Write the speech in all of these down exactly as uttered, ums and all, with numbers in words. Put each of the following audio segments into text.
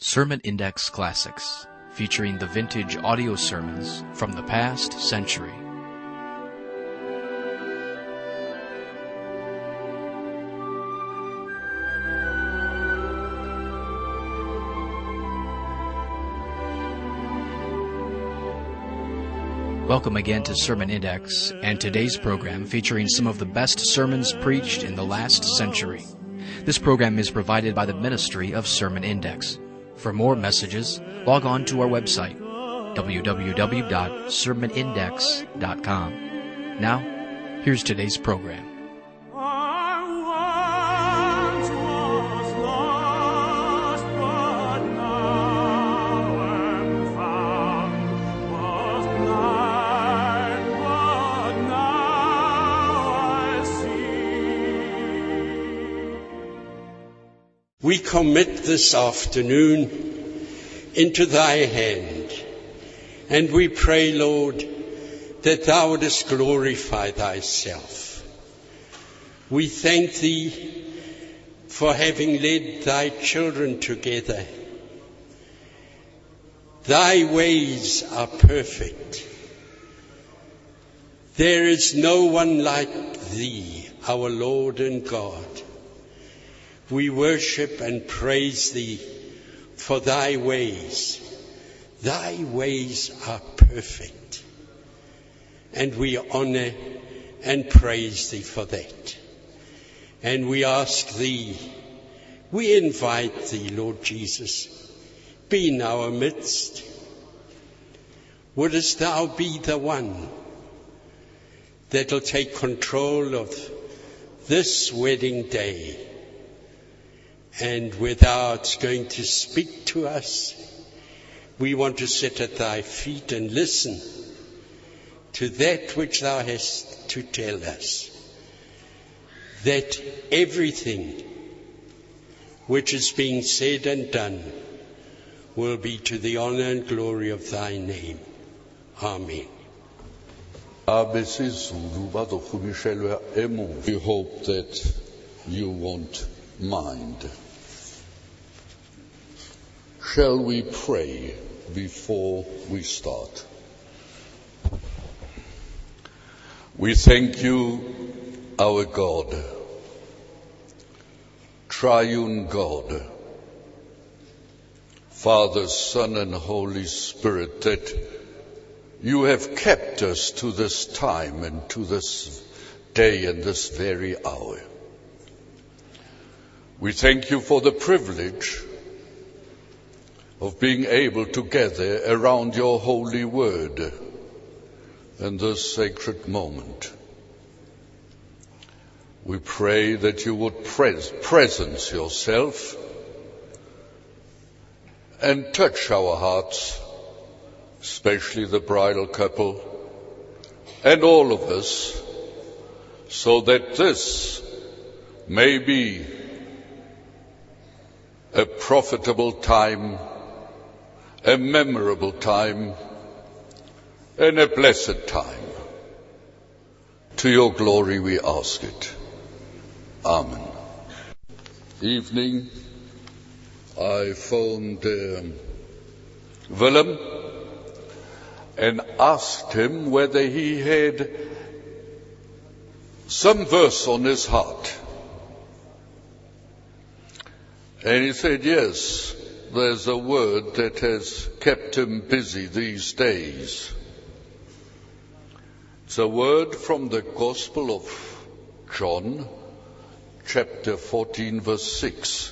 Sermon Index Classics, featuring the vintage audio sermons from the past century. Welcome again to Sermon Index, and today's program featuring some of the best sermons preached in the last century. This program is provided by the Ministry of Sermon Index. For more messages, log on to our website, w w w dot sermon index dot com. Now, here's today's program. We commit this afternoon into thy hand, and we pray, Lord, that thou wouldest glorify thyself. We thank thee for having led thy children together. Thy ways are perfect. There is no one like thee, our Lord and God. We worship and praise thee for thy ways. Thy ways are perfect. And we honor and praise thee for that. And we ask thee, we invite thee, Lord Jesus, be in our midst. Wouldest thou be the one that'll take control of this wedding day? And without going to speak to us, we want to sit at thy feet and listen to that which thou hast to tell us. That everything which is being said and done will be to the honor and glory of thy name. Amen. We hope that you won't mind. Shall we pray before we start? We thank you, our God, triune God, Father, Son, and Holy Spirit, that you have kept us to this time and to this day and this very hour. We thank you for the privilege of being able to gather around your holy word in this sacred moment. We pray that you would pres- presence yourself and touch our hearts, especially the bridal couple and all of us, so that this may be a profitable time, a memorable time, and a blessed time. To your glory we ask it. Amen. Evening, I phoned um, Willem and asked him whether he had some verse on his heart. And he said, yes, there's a word that has kept him busy these days. It's a word from the Gospel of John, chapter fourteen, verse six.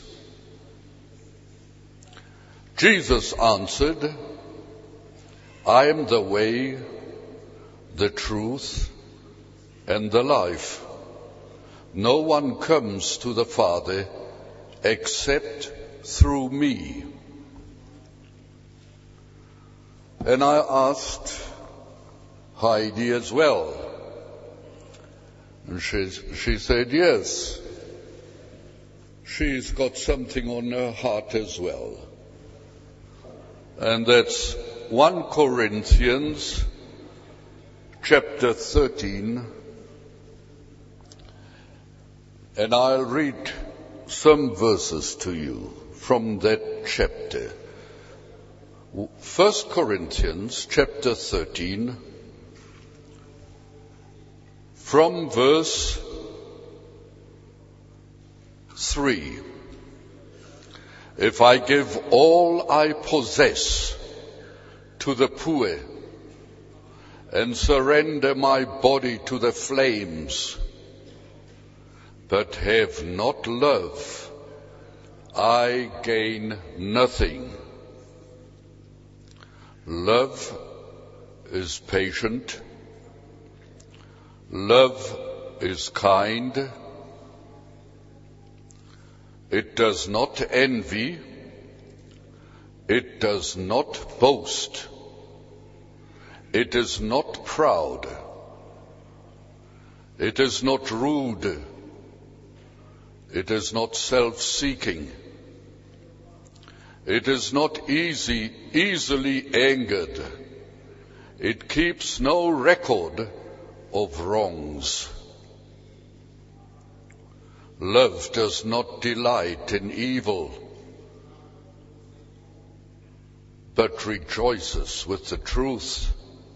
Jesus answered, I am the way, the truth, and the life. No one comes to the Father except through me. And I asked Heidi as well. And she, she said, yes, she's got something on her heart as well. And that's First Corinthians chapter thirteen. And I'll read some verses to you from that chapter. First Corinthians chapter thirteen, from verse three. If I give all I possess to the poor and surrender my body to the flames, but have not love, I gain nothing. Love is patient. Love is kind. It does not envy. It does not boast. It is not proud. It is not rude. It is not self-seeking. It is not easy, easily angered. It keeps no record of wrongs. Love does not delight in evil, but rejoices with the truth.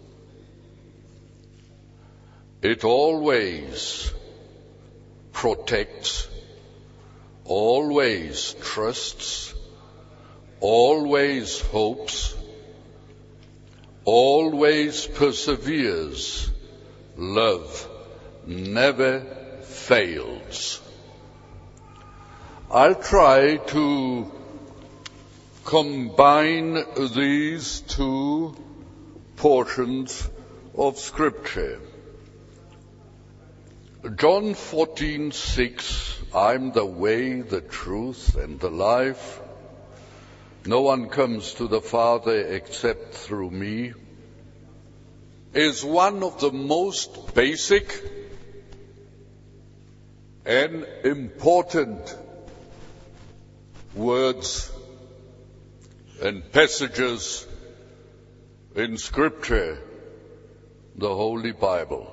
It always protects, always trusts, always hopes, always perseveres. Love never fails. I'll try to combine these two portions of Scripture. John fourteen six, I'm the way, the truth, and the life. No one comes to the Father except through me, is one of the most basic and important words and passages in Scripture, the Holy Bible.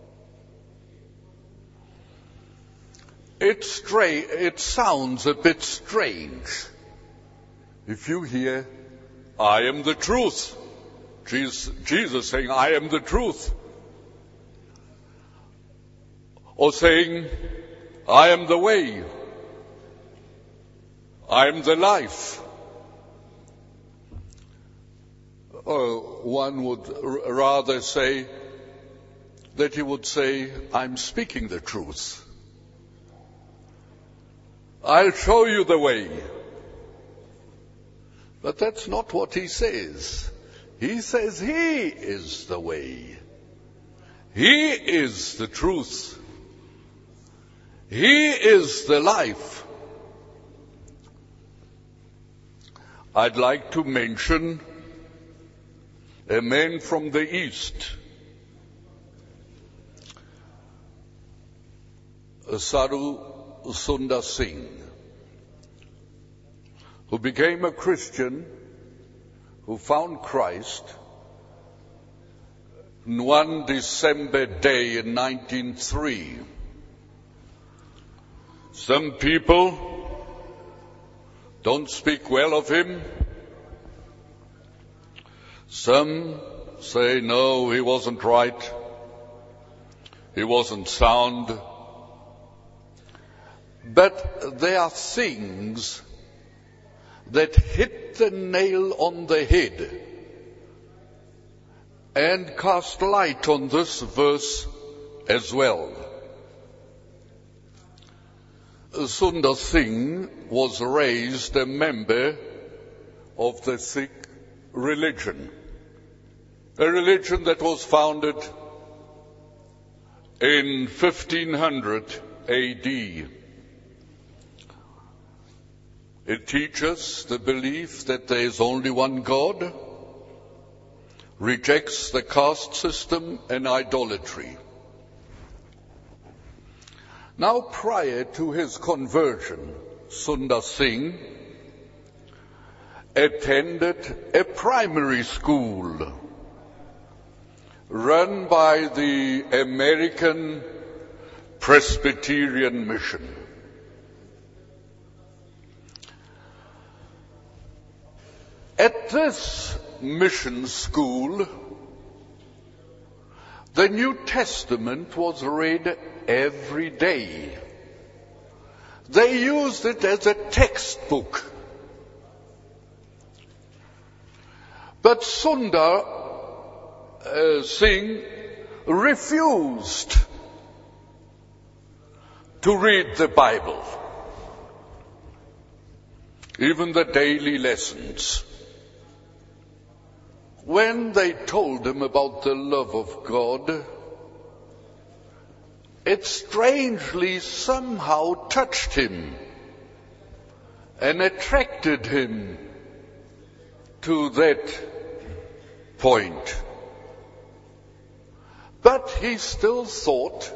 It's stra- it sounds a bit strange if you hear, I am the truth. Jesus, Jesus saying, I am the truth. Or saying, I am the way. I am the life. Or one would r- rather say that he would say, I'm speaking the truth. I'll show you the way. But that's not what he says. He says he is the way. He is the truth. He is the life. I'd like to mention a man from the East, Sadhu Sundar Singh, who became a Christian, who found Christ on one December day in nineteen oh three. Some people don't speak well of him. Some say, no, he wasn't right. He wasn't sound. But there are things that hit the nail on the head and cast light on this verse as well. Sundar Singh was raised a member of the Sikh religion, a religion that was founded in fifteen hundred A D. It teaches the belief that there is only one God, rejects the caste system and idolatry. Now, prior to his conversion, Sundar Singh attended a primary school run by the American Presbyterian Mission. At this mission school, the New Testament was read every day. They used it as a textbook. But Sundar uh, Singh refused to read the Bible, even the daily lessons. When they told him about the love of God, it strangely somehow touched him and attracted him to that point. But he still thought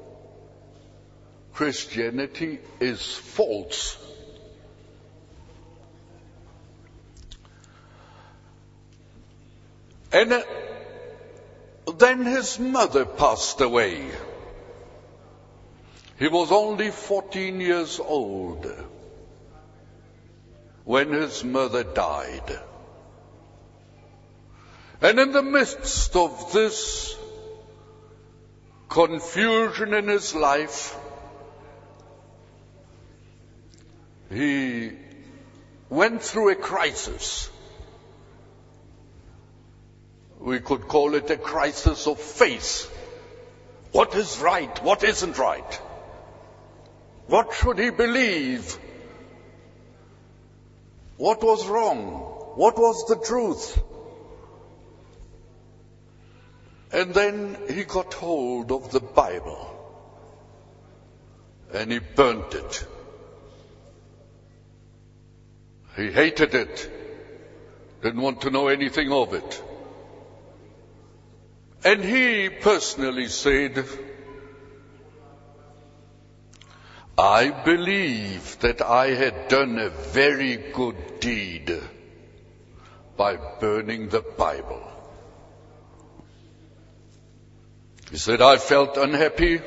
Christianity is false. And uh, then his mother passed away. He was only fourteen years old when his mother died. And in the midst of this confusion in his life, he went through a crisis. We could call it a crisis of faith. What is right? What isn't right? What should he believe? What was wrong? What was the truth? And then he got hold of the Bible and he burnt it. He hated it, didn't want to know anything of it. And he personally said, I believe that I had done a very good deed by burning the Bible. He said, I felt unhappy,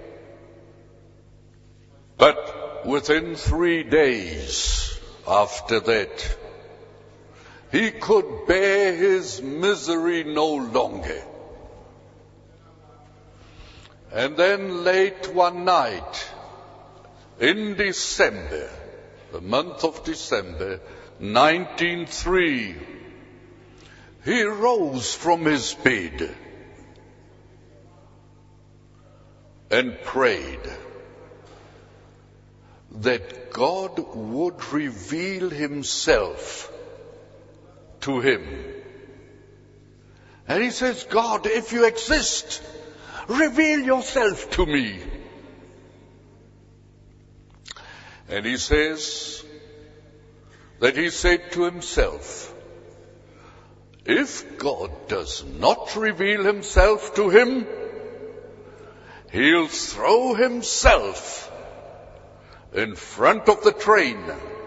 but within three days after that, he could bear his misery no longer. And then late one night, in December, the month of December, nineteen oh three, he rose from his bed and prayed that God would reveal himself to him. And he says, God, if you exist, reveal yourself to me. And he says that he said to himself, if God does not reveal himself to him, he'll throw himself in front of the train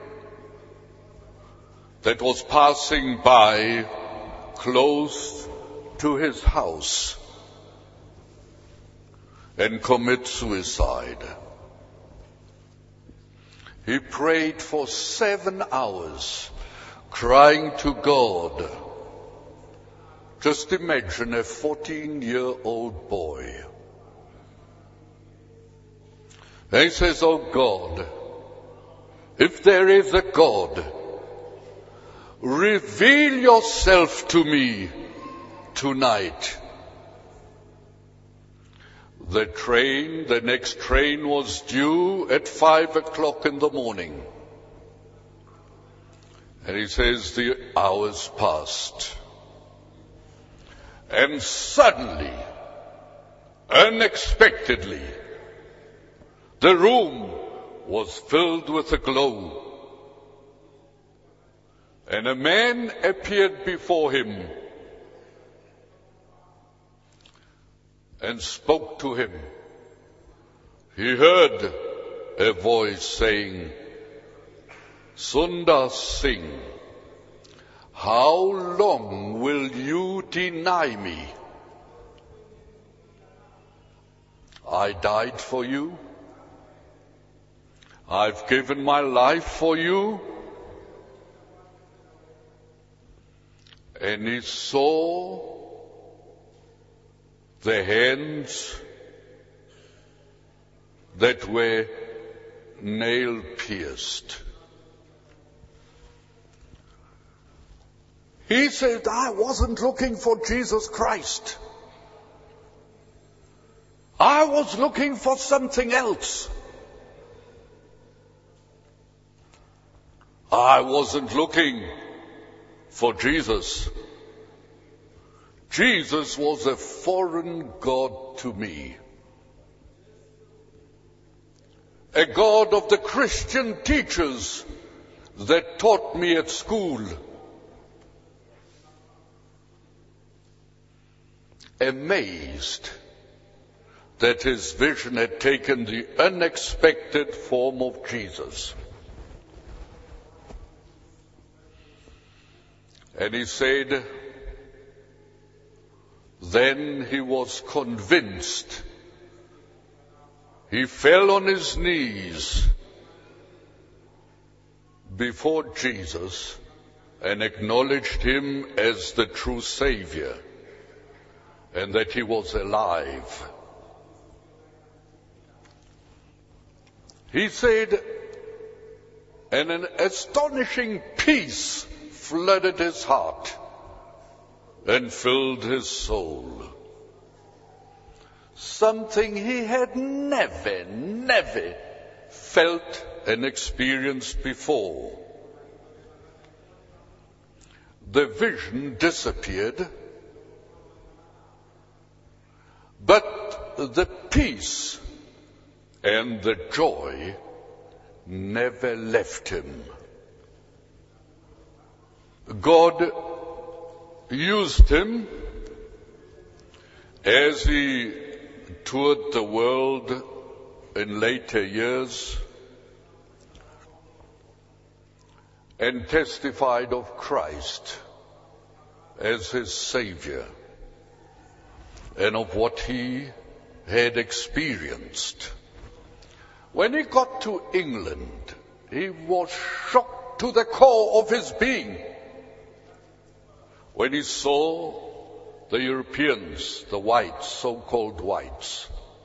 that was passing by close to his house and commit suicide. He prayed for seven hours, crying to God. Just imagine a fourteen-year-old boy. And he says, oh God, if there is a God, reveal yourself to me tonight. The train, the next train was due at five o'clock in the morning. And he says the hours passed. And suddenly, unexpectedly, the room was filled with a glow. And a man appeared before him and spoke to him. He heard a voice saying, Sundar Singh, how long will you deny me? I died for you. I've given my life for you. and he saw the hands that were nail-pierced. He said, I wasn't looking for Jesus Christ. I was looking for something else. I wasn't looking for Jesus. Jesus was a foreign God to me. A God of the Christian teachers that taught me at school. Amazed that his vision had taken the unexpected form of Jesus. And he said, then he was convinced. He fell on his knees before Jesus and acknowledged him as the true Savior, and that he was alive. He said, and an astonishing peace flooded his heart and filled his soul. Something he had never, never felt and experienced before. The vision disappeared, but the peace and the joy never left him. God used him as he toured the world in later years and testified of Christ as his Savior and of what he had experienced. When he got to England, he was shocked to the core of his being when he saw the Europeans, the whites, so-called whites.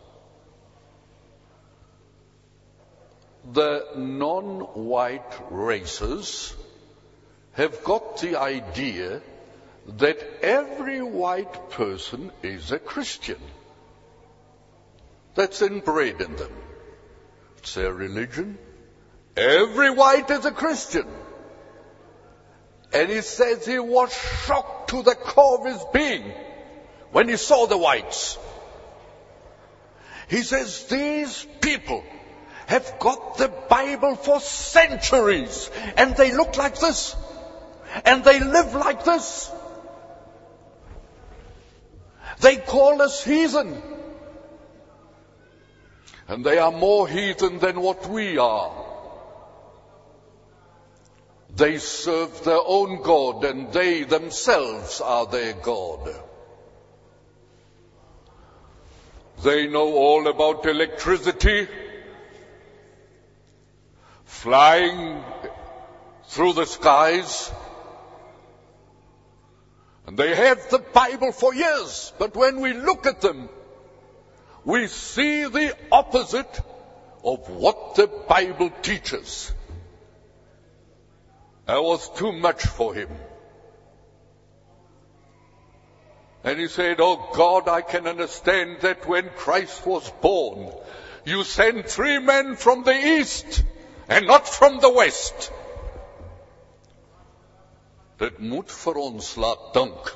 The non-white races have got the idea that every white person is a Christian. That's inbred in them. It's their religion. Every white is a Christian. And he says he was shocked to the core of his being when he saw the whites. He says, these people have got the Bible for centuries, and they look like this, and they live like this. They call us heathen. And they are more heathen than what we are. They serve their own God, and they themselves are their God. They know all about electricity, flying through the skies. And they have the Bible for years, but when we look at them, we see the opposite of what the Bible teaches. That was too much for him. And he said, oh God, I can understand that when Christ was born, you sent three men from the east and not from the west. Dit moet vir ons laat dink.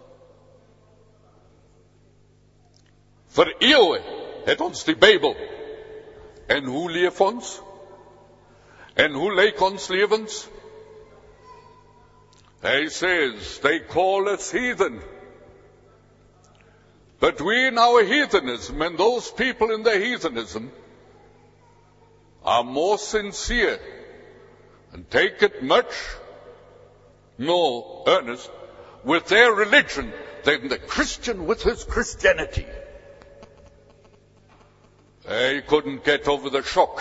Vir eeuwe het ons die Bybel. En hoe leef ons? En hoe lyk ons lewens? He says, they call us heathen. But we in our heathenism, and those people in their heathenism, are more sincere and take it much more earnest with their religion than the Christian with his Christianity. He couldn't get over the shock.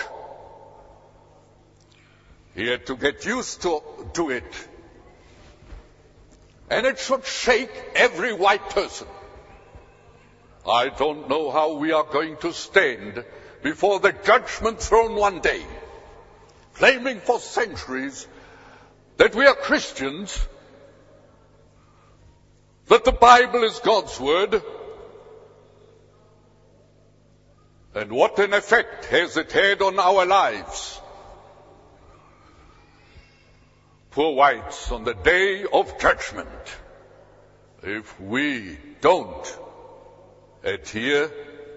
He had to get used to, to it. And it should shake every white person. I don't know how we are going to stand before the judgment throne one day, claiming for centuries that we are Christians, that the Bible is God's word, and what an effect has it had on our lives. Poor whites, on the day of judgment, if we don't adhere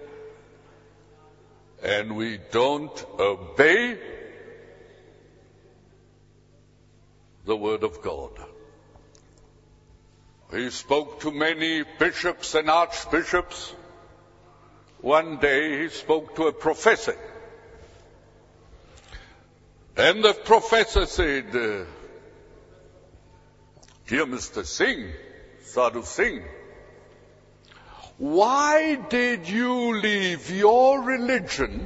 and we don't obey the word of God. He spoke to many bishops and archbishops. One day he spoke to a professor. And the professor said, uh, "Dear Mister Singh, Sadhu Singh, why did you leave your religion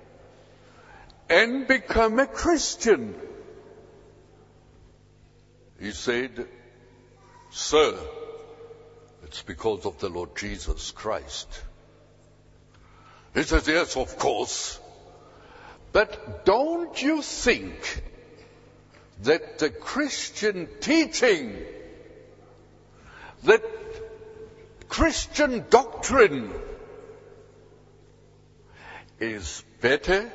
and become a Christian?" He said, "Sir, it's because of the Lord Jesus Christ." He says, "Yes, of course. But don't you think that the Christian teaching, that Christian doctrine is better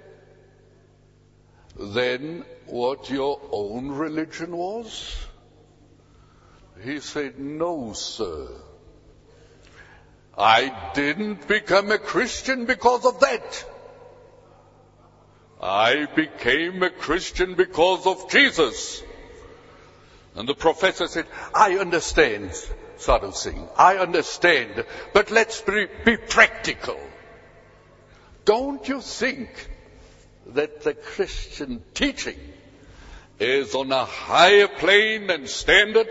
than what your own religion was?" He said, "No, sir. I didn't become a Christian because of that. I became a Christian because of Jesus." And the professor said, "I understand, Sadhu Singh, I understand, but let's be, be practical. Don't you think that the Christian teaching is on a higher plane and standard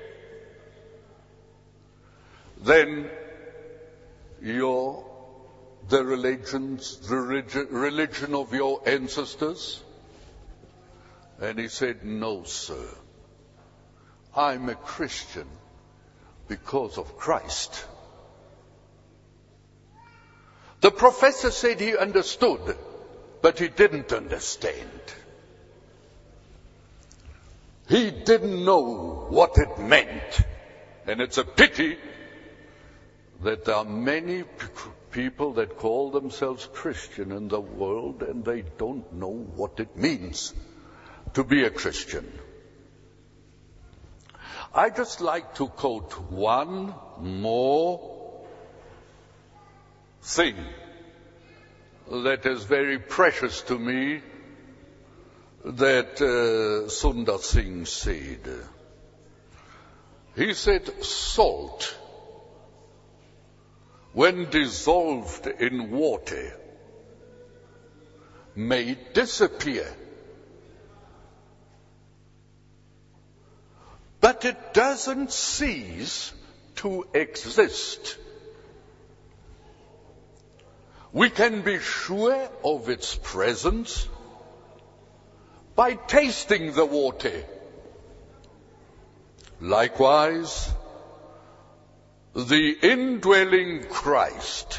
than your the religions, the religion, religion of your ancestors?" And he said, "No, sir. I'm a Christian because of Christ." The professor said he understood, but he didn't understand. He didn't know what it meant. And it's a pity that there are many people that call themselves Christian in the world and they don't know what it means to be a Christian. I just like to quote one more thing that is very precious to me that uh, Sundar Singh said. He said, "Salt, when dissolved in water, may disappear, but it doesn't cease to exist. We can be sure of its presence by tasting the water. Likewise, the indwelling Christ,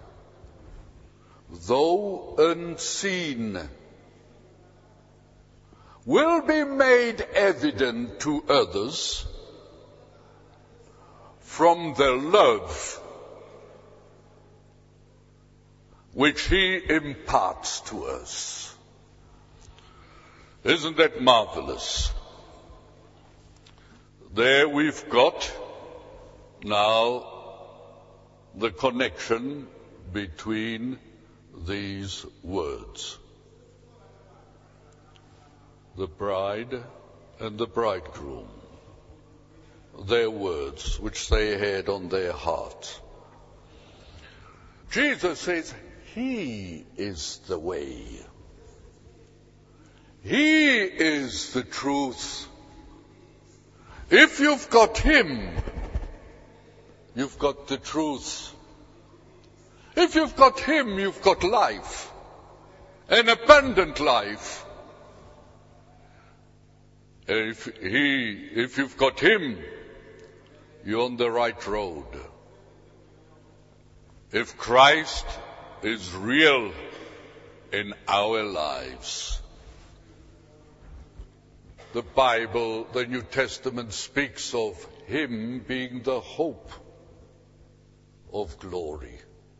though unseen, will be made evident to others from the love which he imparts to us." Isn't that marvelous? There we've got now the connection between these words. The bride and the bridegroom. Their words which they had on their heart. Jesus says, He is the way. He is the truth. If you've got Him, you've got the truth. If you've got Him, you've got life. An abundant life. If he, if you've got Him, you're on the right road. If Christ is real in our lives. The Bible, the New Testament, speaks of him being the hope of glory.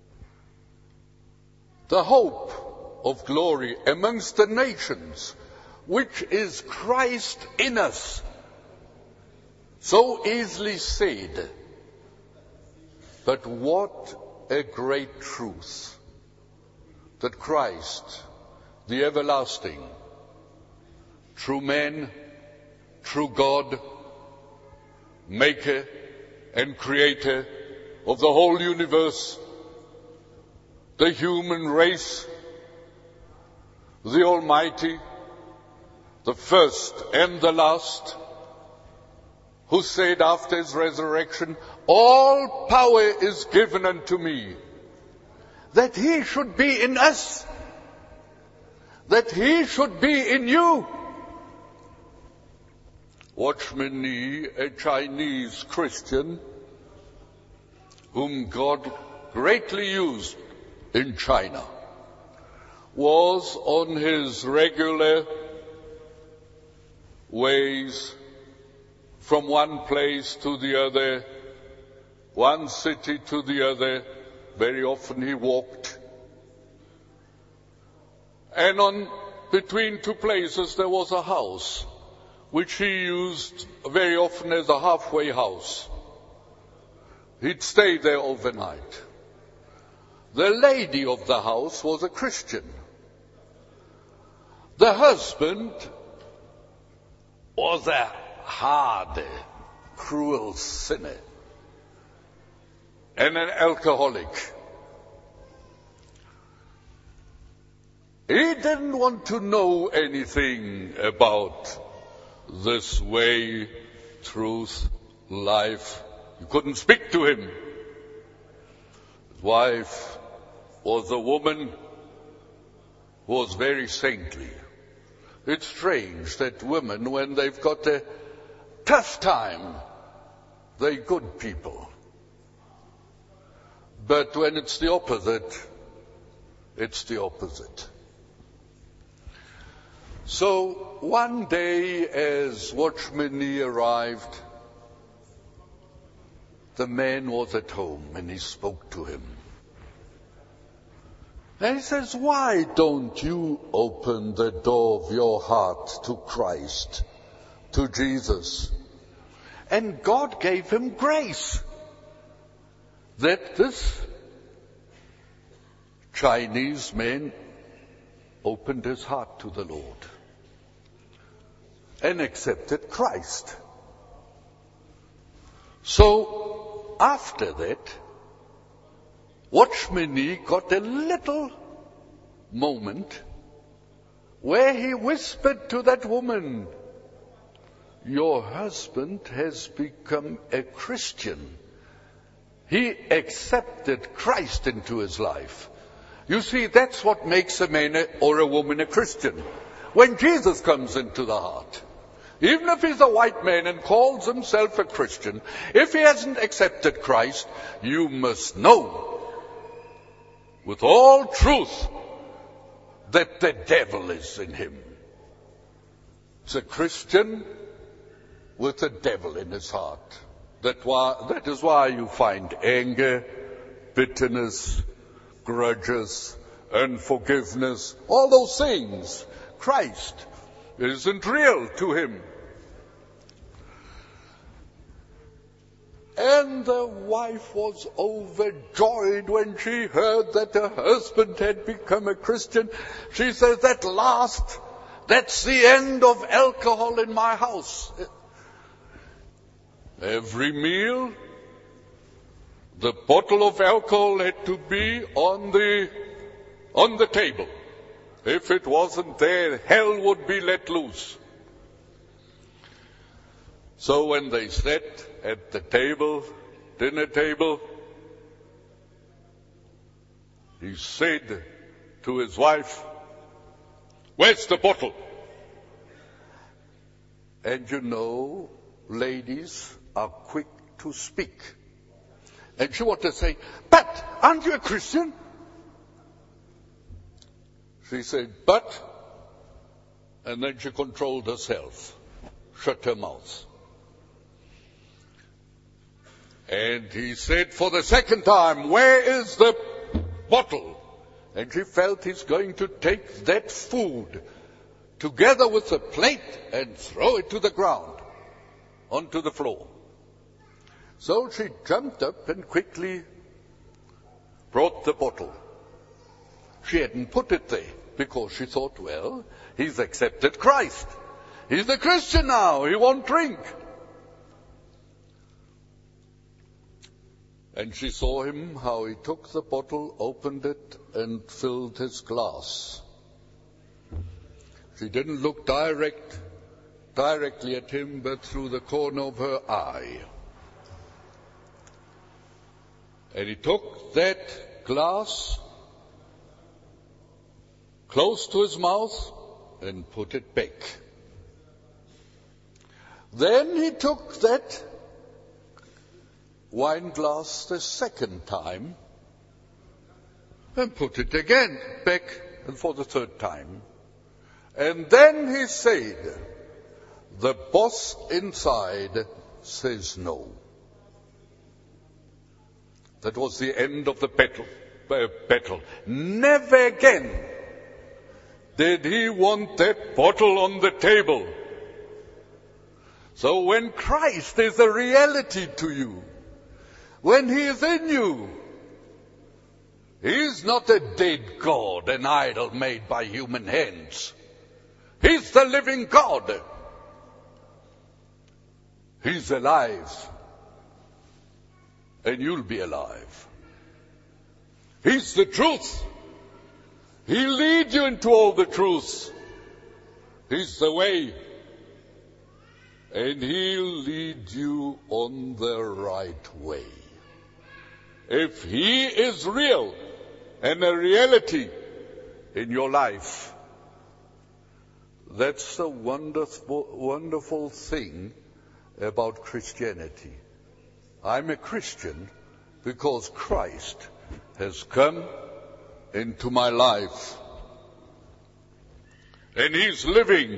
The hope of glory amongst the nations, which is Christ in us. So easily said, but what a great truth, that Christ, the everlasting, true man, true God, maker and creator of the whole universe, the human race, the Almighty, the first and the last, who said after his resurrection, all power is given unto me, that he should be in us, that he should be in you. Watchman Nee, a Chinese Christian, whom God greatly used in China, was on his regular ways from one place to the other, one city to the other. Very often he walked. And on between two places there was a house, which he used very often as a halfway house. He'd stay there overnight. The lady of the house was a Christian. The husband was a hard, cruel sinner and an alcoholic. He didn't want to know anything about this way, truth, life. You couldn't speak to him. His wife was a woman who was very saintly. It's strange that women, when they've got a tough time, they're good people. But when it's the opposite, it's the opposite. So one day as Watchman Nee arrived, the man was at home and he spoke to him. And he says, why don't you open the door of your heart to Christ, to Jesus? And God gave him grace that this Chinese man opened his heart to the Lord and accepted Christ. So after that, Watchman Nee got a little moment where he whispered to that woman, your husband has become a Christian. He accepted Christ into his life. You see, that's what makes a man or a woman a Christian. When Jesus comes into the heart, even if he's a white man and calls himself a Christian, if he hasn't accepted Christ, you must know with all truth that the devil is in him. It's a Christian with the devil in his heart. That, why, that is why you find anger, bitterness, grudges, unforgiveness, all those things. Christ isn't real to him. And the wife was overjoyed when she heard that her husband had become a Christian. She says, at last, that's the end of alcohol in my house. Every meal, the bottle of alcohol had to be on the, on the table. If it wasn't there, hell would be let loose. So when they sat at the table, dinner table, he said to his wife, where's the bottle? And you know, ladies are quick to speak. And she wanted to say, "But aren't you a Christian?" She said, "But," and then she controlled herself, shut her mouth. And he said for the second time, "Where is the bottle?" And she felt he's going to take that food together with the plate and throw it to the ground, onto the floor. So she jumped up and quickly brought the bottle. She hadn't put it there because she thought, well, he's accepted Christ. He's a Christian now. He won't drink. And she saw him, how he took the bottle, opened it, and filled his glass. She didn't look direct, directly at him, but through the corner of her eye. And he took that glass close to his mouth and put it back. Then he took that wine glass the second time and put it again back, and for the third time. And then he said, "The boss inside says no." That was the end of the battle. Uh, battle. Never again did he want that bottle on the table. So when Christ is a reality to you, when he is in you, he is not a dead God, an idol made by human hands. He's the living God. He's alive. And you'll be alive. He's the truth. He'll lead you into all the truth. He's the way. And he'll lead you on the right way. If he is real and a reality in your life, that's the wonderful, wonderful thing about Christianity. I'm a Christian because Christ has come into my life. And he's living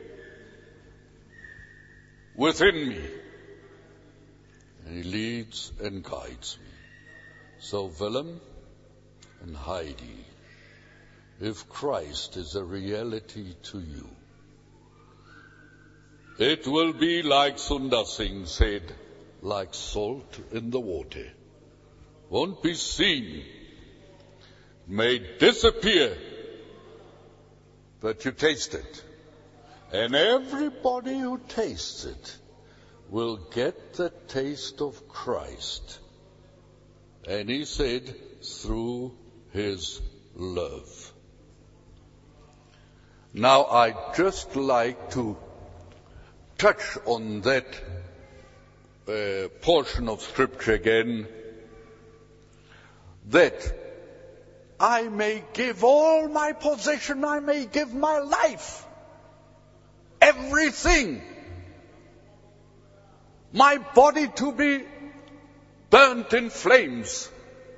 within me. And he leads and guides me. So Willem and Heidi, if Christ is a reality to you, it will be like Sundar Singh said, like salt in the water. Won't be seen, may disappear, but you taste it. And everybody who tastes it will get the taste of Christ. And he said, through his love. Now I'd just like to touch on that uh, portion of Scripture again, that I may give all my possession, I may give my life, everything, my body to be burnt in flames.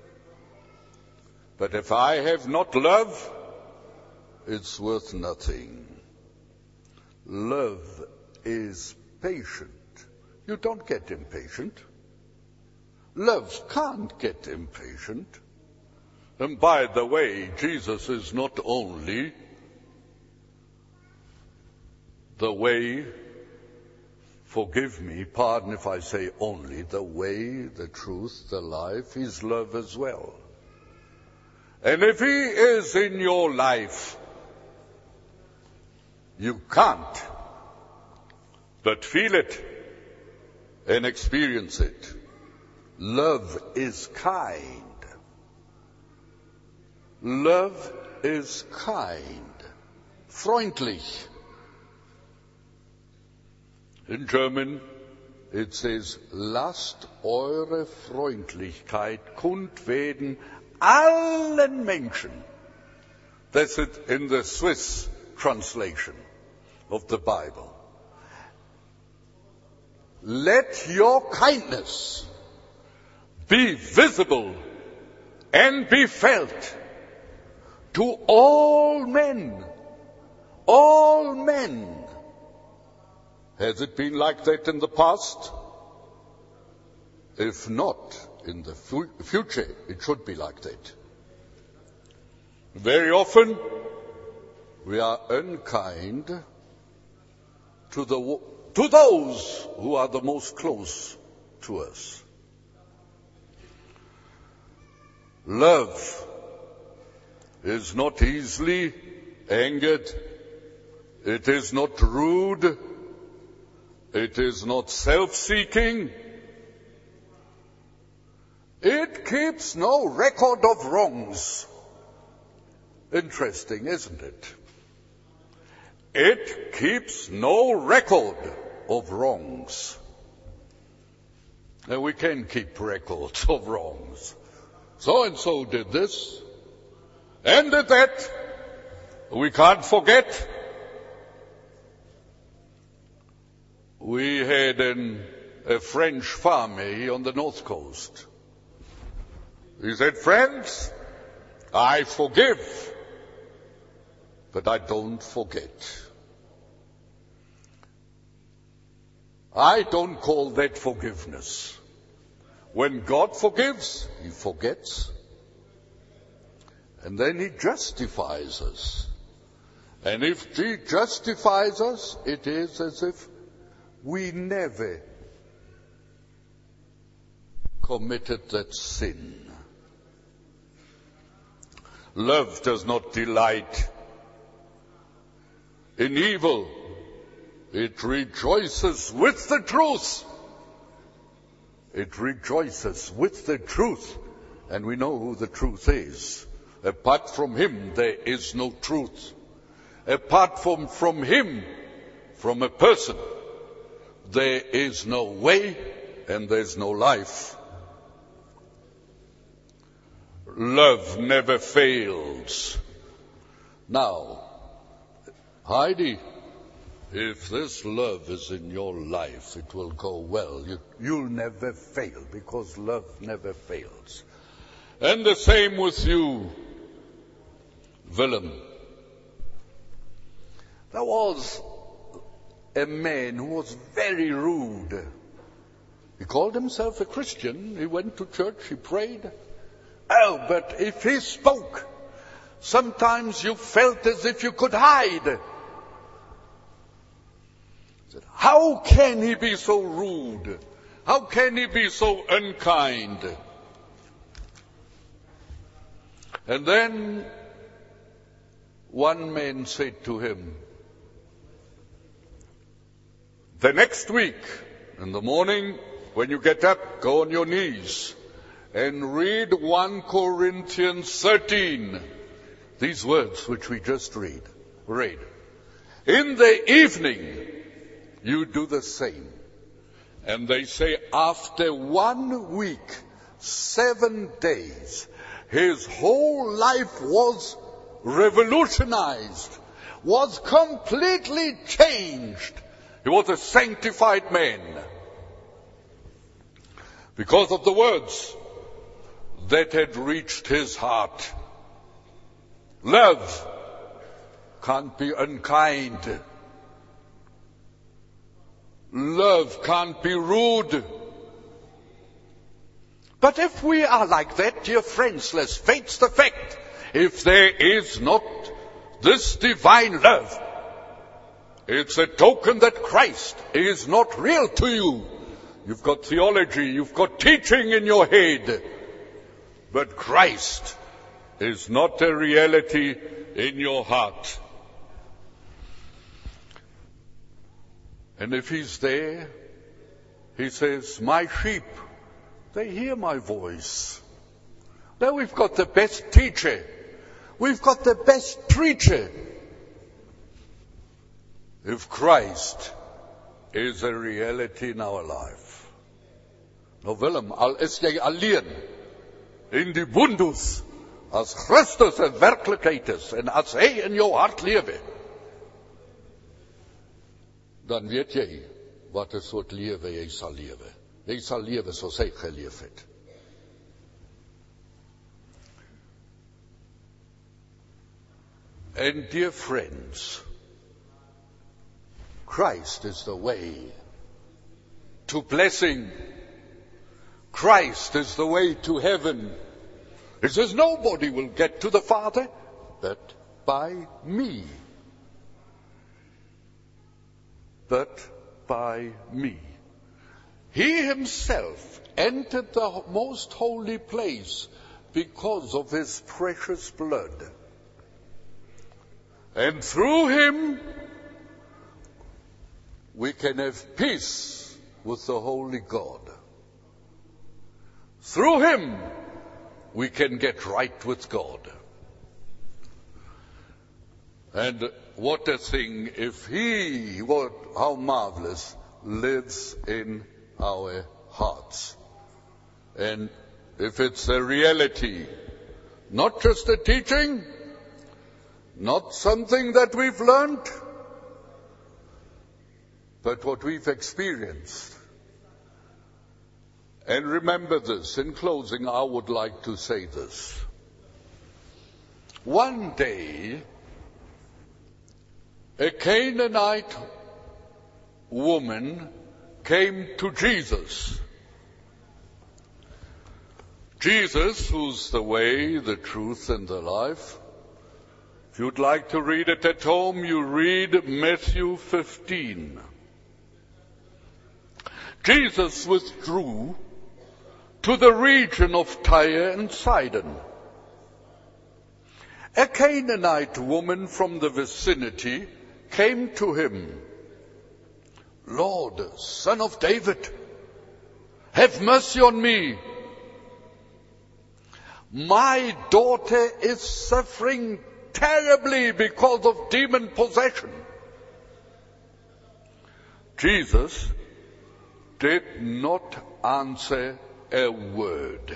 But if I have not love, it's worth nothing. Love is patient. You don't get impatient. Love can't get impatient. And by the way, Jesus is not only the way, forgive me, pardon if I say only, the way, the truth, the life, He's love as well. And if He is in your life, you can't but feel it and experience it. Love is kind. Love is kind. Freundlich. In German, it says, lasst eure Freundlichkeit kund werden allen Menschen. That's it in the Swiss translation of the Bible. let your kindness be visible and be felt to all men. All men. Has it been like that in the past? If not, in the fu- future, it should be like that. Very often, we are unkind to the to those who are the most close to us. Love is not easily angered. It is not rude. It is not self-seeking. It keeps no record of wrongs. Interesting, isn't it? It keeps no record of wrongs. And we can keep records of wrongs. So-and-so did this and did that. We can't forget. We had an, a French farmer here on the north coast. He said, friends, I forgive, but I don't forget. I don't call that forgiveness. When God forgives, He forgets. And then He justifies us. And if He justifies us, it is as if we never committed that sin. Love does not delight in evil. It rejoices with the truth. It rejoices with the truth. And we know who the truth is. Apart from Him, there is no truth. Apart from, from Him, from a person, there is no way and there's no life. Love never fails. Now, Heidi, if this love is in your life, it will go well. You, you'll never fail because love never fails. And the same with you, Willem. There was a man who was very rude. He called himself a Christian. He went to church, he prayed. Oh, but if he spoke, sometimes you felt as if you could hide. How can he be so rude? How can he be so unkind? And then one man said to him, the next week, in the morning, when you get up, go on your knees and read First Corinthians thirteen. These words which we just read, read. In the evening, you do the same. And they say after one week, seven days, his whole life was revolutionized, was completely changed. He was a sanctified man. Because of the words that had reached his heart. Love can't be unkind. Love can't be rude. But if we are like that, dear friends, let's face the fact. If there is not this divine love, it's a token that Christ is not real to you. You've got theology, you've got teaching in your head. But Christ is not a reality in your heart. And if He's there, He says, my sheep, they hear my voice. Now we've got the best teacher. We've got the best preacher. If Christ is a reality in our life. Nou Willem, al is jy alleen en die wonders as Christus 'n werklikheid is en as hy in jou hart lewe, dan weet jy, wat ek soort lewe jy sal lewe. Jy sal lewe soos hy geleef het. And dear friends, Christ is the way to blessing. Christ is the way to heaven. It says nobody will get to the Father but by me. But by me. He himself entered the most holy place because of his precious blood. And through him, we can have peace with the Holy God. Through him, we can get right with God. And what a thing if he, what, how marvelous, lives in our hearts. And if it's a reality, not just a teaching, not something that we've learned, but what we've experienced. And remember this, in closing, I would like to say this. One day, a Canaanite woman came to Jesus. Jesus, who's the way, the truth, and the life. If you'd like to read it at home, you read Matthew fifteen. Jesus withdrew to the region of Tyre and Sidon. A Canaanite woman from the vicinity came to him. Lord, Son of David, have mercy on me. My daughter is suffering terribly because of demon possession. Jesus did not answer a word.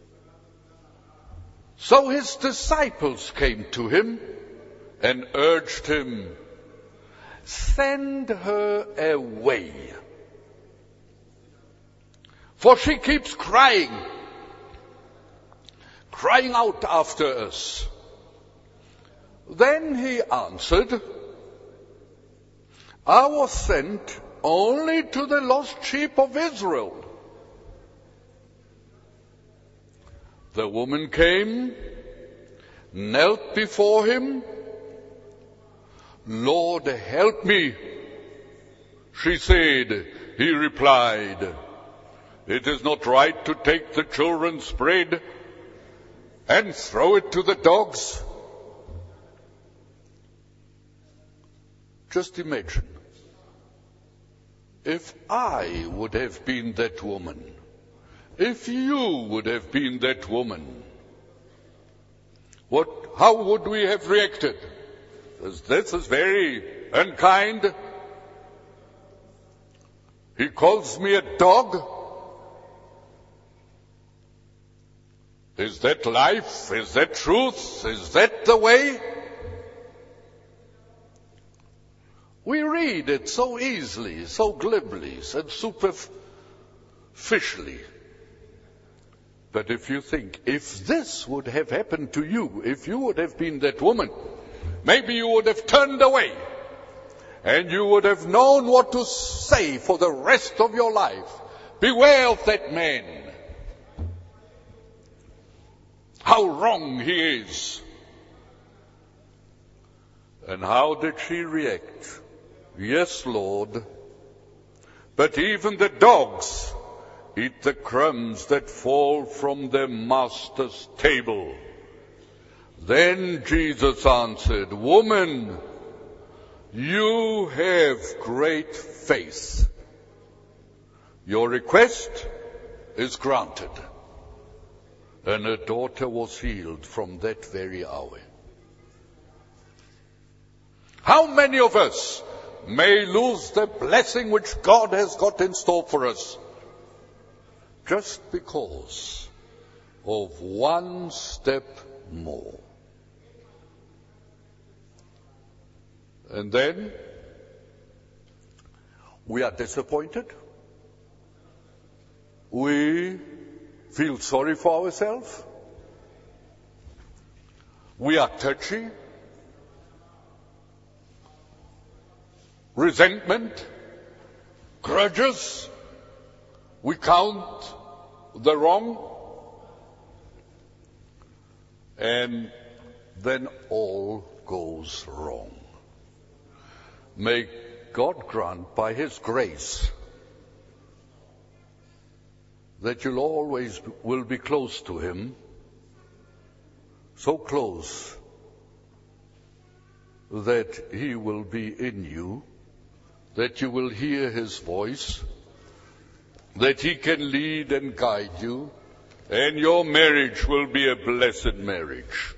So his disciples came to him and urged him, send her away, for she keeps crying, crying out after us. Then he answered, I was sent only to the lost sheep of Israel. The woman came, knelt before him. Lord, help me, she said. He replied, it is not right to take the children's bread and throw it to the dogs. Just imagine, if I would have been that woman, if you would have been that woman, what, how would we have reacted? This is very unkind. He calls me a dog. Is that life? Is that truth? Is that the way? We read it so easily, so glibly, so superficially. But if you think, if this would have happened to you, if you would have been that woman, maybe you would have turned away and you would have known what to say for the rest of your life. Beware of that man. How wrong he is. And how did she react? Yes, Lord, but even the dogs eat the crumbs that fall from their master's table. Then Jesus answered, woman, you have great faith. Your request is granted. And her daughter was healed from that very hour. How many of us may lose the blessing which God has got in store for us just because of one step more? And then, We are disappointed. We feel sorry for ourselves. We are touchy. Resentment, grudges. We count the wrong. And then all goes wrong. May God grant by His grace that you'll always will be close to Him, so close that He will be in you, that you will hear His voice, that He can lead and guide you, and your marriage will be a blessed marriage.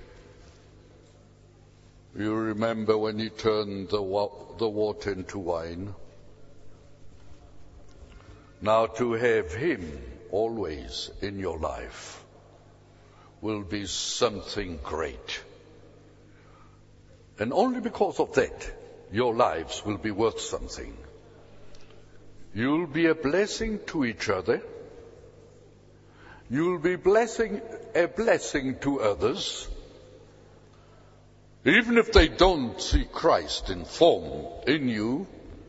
You remember when He turned the, wa- the water into wine? Now to have Him always in your life will be something great. And only because of that, your lives will be worth something. You'll be a blessing to each other. You'll be blessing, a blessing to others. Even if they don't see Christ in form in you,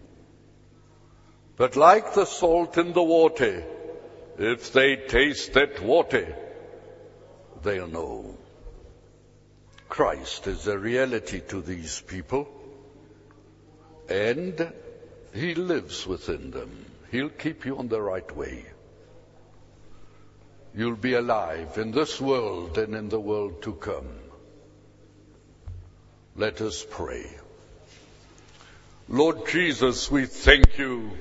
but like the salt in the water, if they taste that water, they'll know Christ is a reality to these people, and He lives within them. He'll keep you on the right way. You'll be alive in this world and in the world to come. Let us pray. Lord Jesus, we thank You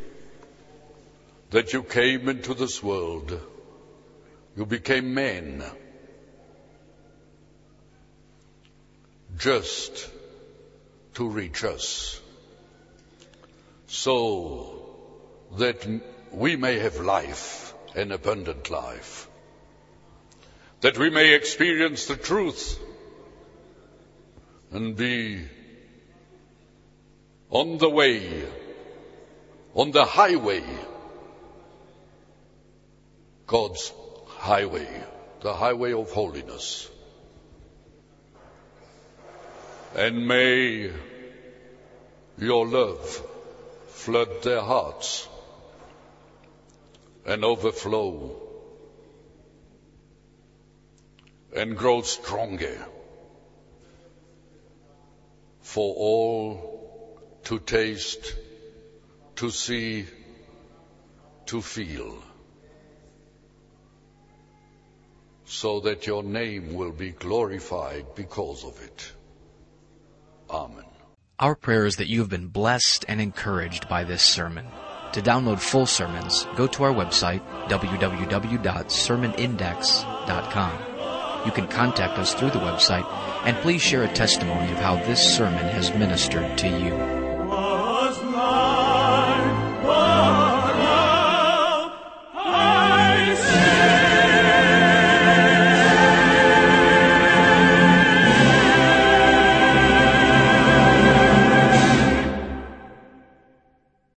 that You came into this world. You became man just to reach us, so that we may have life, an abundant life, that we may experience the truth and be on the way, on the highway, God's highway, the highway of holiness. And may Your love flood their hearts and overflow and grow stronger for all to taste, to see, to feel, so that Your name will be glorified because of it. Amen. Our prayer is that you have been blessed and encouraged by this sermon. To download full sermons, go to our website, w w w dot sermon index dot com. You can contact us through the website, and please share a testimony of how this sermon has ministered to you.